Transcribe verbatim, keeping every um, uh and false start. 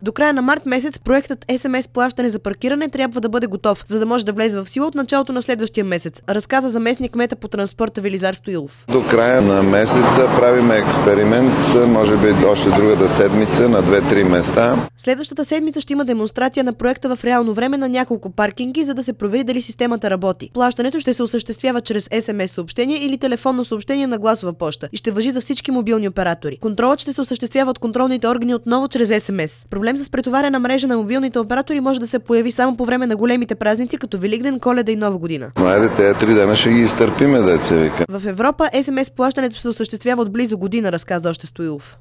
До края на март месец проектът ес ем ес плащане за паркиране трябва да бъде готов, за да може да влезе в сила от началото на следващия месец, разказа заместник-кмета по транспорта Велизар Стоилов. До края на месеца правим експеримент, може би още другата седмица на две-три места. Следващата седмица ще има демонстрация на проекта в реално време на няколко паркинги, за да се провери дали системата работи. Плащането ще се осъществява чрез ес ем ес съобщение или телефонно съобщение на гласова поща и ще важи за всички мобилни оператори. Контролът ще се осъществява от контролните органи отново чрез ес ем ес. Проблем с претоварена мрежа на мобилните оператори може да се появи само по време на големите празници, като Великден, Коледа и Нова година. Но айде, тези три дена ще ги изтърпиме, деца вика. В Европа ес ем ес плащането се осъществява от близо година, разказа още Стоилов.